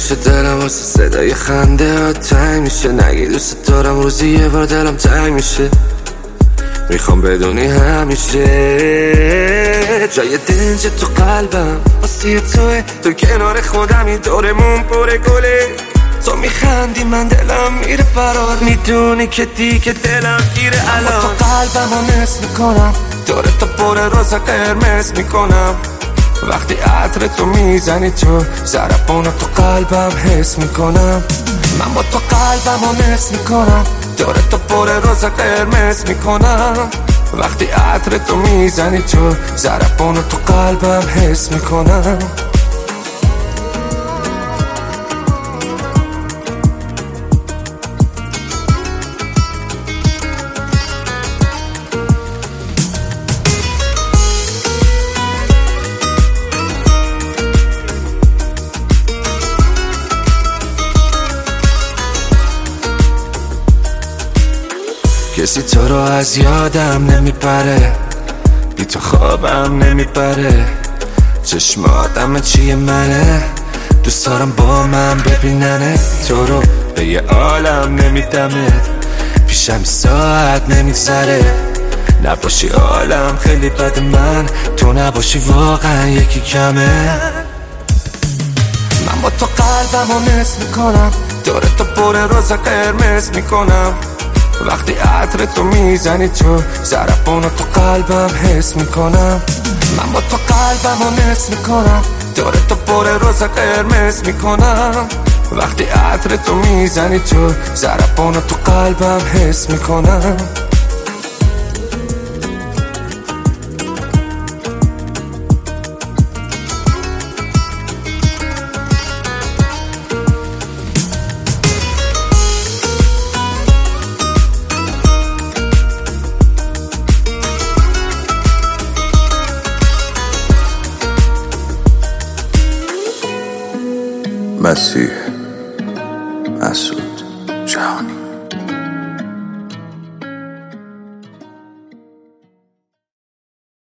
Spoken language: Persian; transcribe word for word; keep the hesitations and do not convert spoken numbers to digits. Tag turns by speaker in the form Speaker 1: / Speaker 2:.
Speaker 1: میشه دلم واسه صدای خنده ها تنگ میشه. نگی دوست دارم روزی یه بار دلم تنگ میشه. میخوام بدونی همیشه جای دنج تو قلبم واسه توه. تو کنار خودمی دورمون پر گله. تو میخندی من دلم میره فرار. میدونی که دیگه دلم گیره الان. تو قلبم رو نصف میکنم دور تو پر روز قرمز میکنم. وقتی عطر تو میزنی تو ضربانو تو قلبم حس میکنم. من با تو قلبم رو نصف میکنم دور تو پر روز قرمز میکنم. وقتی عطر تو میزنی تو ضربانو تو قلبم حس میکنم. کسی تو رو از یادم نمیپره. بی تو خوابم نمیپره. چشماتم چیه منه. دوست دارم با من ببیننه. تو رو به یه عالم نمیدمت. پیشم ساعت نمیگذره. نباشی عالم خیلی بد من. تو نباشی واقعا یکی کمه. من با تو قلبم رو نصف میکنم دور تو پر روز قرمز میکنم. وقتی عطر تو میزنی تو ضربانو تو قلبم حس میکنم. من با تو قلبم رو نصف میکنم دور تو پر روز قرمز میکنم. وقتی عطر تو میزنی تو ضربانو تو قلبم حس میکنم.
Speaker 2: مسیح مسعود جهانی.